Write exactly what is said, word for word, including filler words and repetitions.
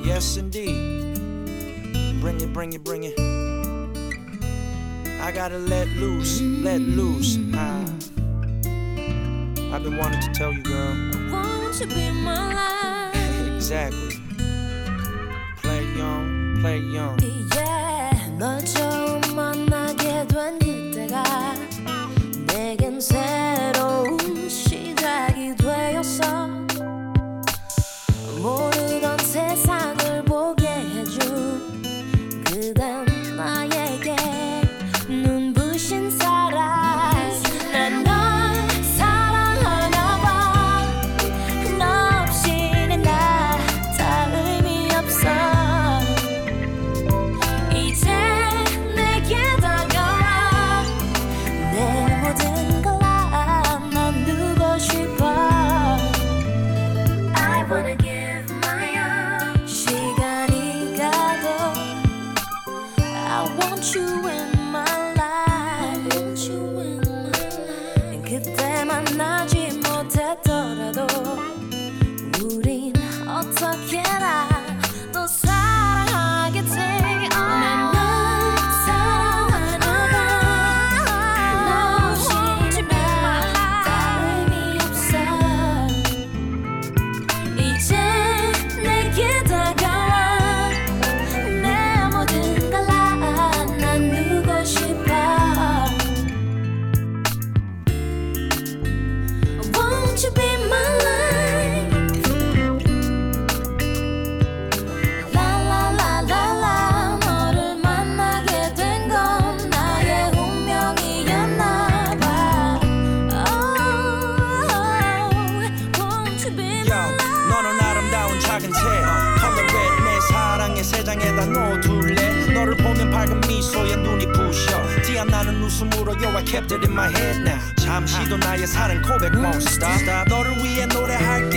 Yes indeed. Bring it, bring it, bring it. I gotta let loose, let loose. Ah. I've been wanting to tell you, girl. I want you to be my life. Exactly. Play young, play young. Yeah, 널 처음 만나게 된 그때가 내겐 새로운 시작이 되었어. 모르던 세상을 보게 해준 그댄 나에게 눈부신 사랑. 난 널 사랑하나 봐. 너 없이는 나 다 의미 없어. 이제 내게 다가와. 내 모든 걸 난 두고 싶어. I wanna give my all. 시간이 가도 I want you in my life. I want you in my life. 그때 만나지 못했더라도 우린 어떻게나 너 사랑하겠지. 난 널 사랑하나 봐. 너 없이 다 의미 없어. 이제 내게 다가와. 내 모든 걸 난 두고 싶어. Won't you be my life? 라라라라라. 너를 만나게 된 건 나의 운명이었나 봐. Oh, won't you be my Yo, life? 너는 아름다운 작은 새 Colorette 내 사랑의 세상에다 놓아둘래. 너를 보면 밝은 미소에 눈이 부셔. 티 안 나는 웃음으로 Yo, I kept it in my head now. 잠시도 나의 사랑 고백 won't stop. 너를 위해 노래할게